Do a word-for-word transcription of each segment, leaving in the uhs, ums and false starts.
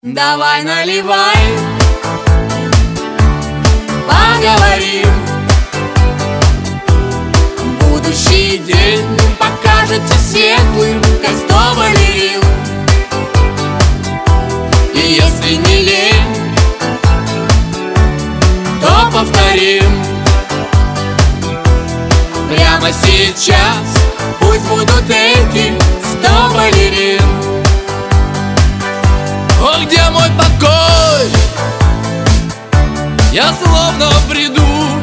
Давай наливай, поговорим. Будущий день покажется светлым, как сто балерин. И если не лень, то повторим. Прямо сейчас пусть будут эти сто балерин. О, где мой покой? Я словно в бреду.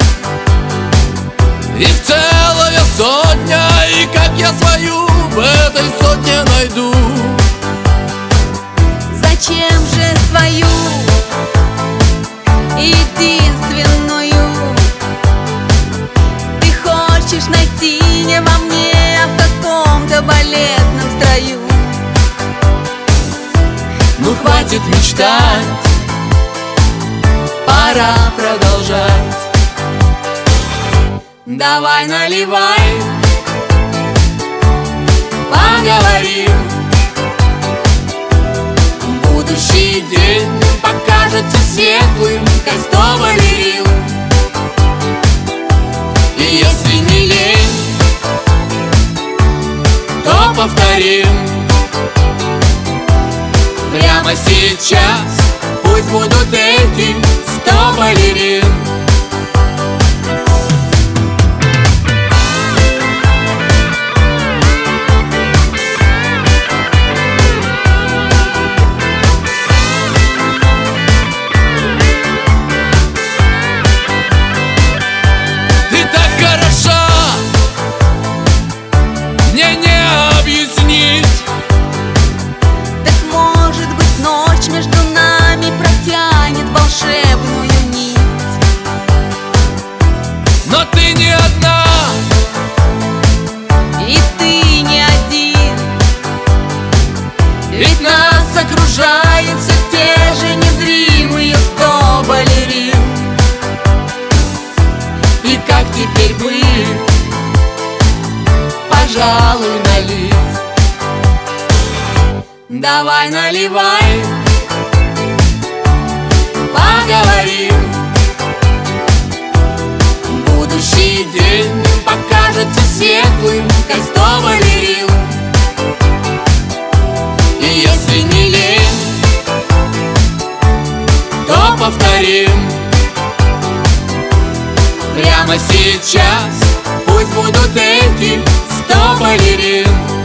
Их целая сотня, и как я свою в этой сотне найду? Зачем же свою единственную ты хочешь найти не во мне, а в каком-то балетном строю? Ну хватит мечтать, пора продолжать. Давай наливай, поговорим. Будущий день покажется светлым, как сто балерин. И если не лень, то повторим. Прямо сейчас пусть будут эти сто балерин. Ты так хороша, мне не объяснить. Между нами протянет волшебную нить. Но ты не одна, и ты не один. Ведь нас окружают все те же незримые сто балерин. И как теперь быть? Пожалуй, налить. Давай наливай, поговорим. Будущий день покажется светлым, как сто балерин. И если не лень, то повторим. Прямо сейчас пусть будут эти сто балерин.